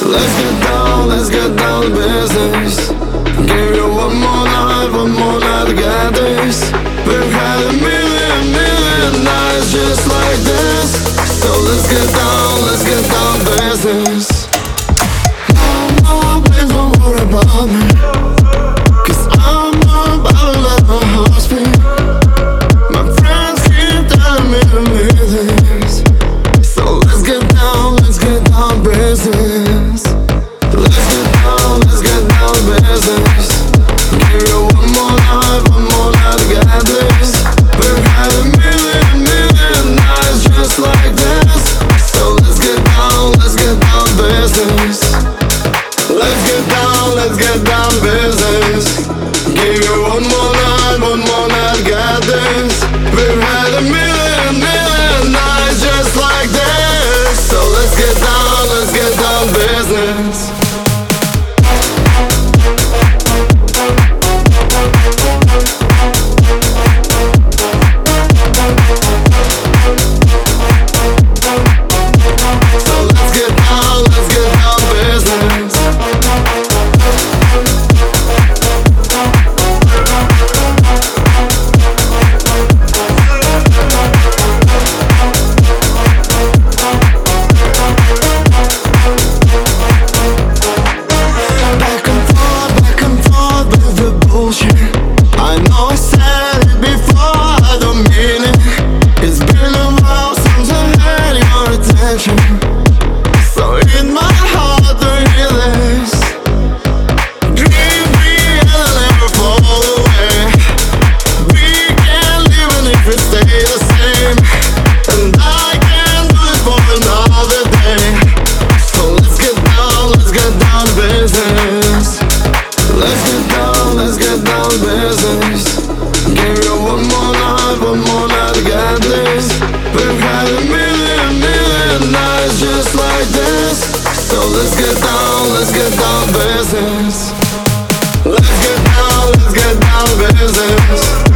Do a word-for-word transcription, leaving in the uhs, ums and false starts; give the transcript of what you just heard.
Let's get down, let's get down to business. Give you one more night, one more night to get this. We've had a million, million nights just like this. So let's get down, let's get down to business. No, no, please don't worry about me, 'cause I'm about to let my heart speak. My friends keep telling me to leave this. So let's get down, let's get down to business. Let's get down, let's get down to business. Give you one more night, one more night to get this. We've had a million, million nights just like this. So let's get down, let's get down to business. Let's get down, let's get down to business. Give you one more night, one more night to get this. We've had a million, million nights just like this. So let's get down, let's get down to business. I know I said it before, I don't mean it. It's been a while since I had your attention. So in my heart to hear this. Dream big and I'll never fall away. We can live and if we stay the same. And I can do it for another day. So let's get down, let's get down to business. Let's get down, let's get down to business. Give you one more night, one more night to get this. We've had a million, million nights just like this. So let's get down, let's get down to business. Let's get down, let's get down to business.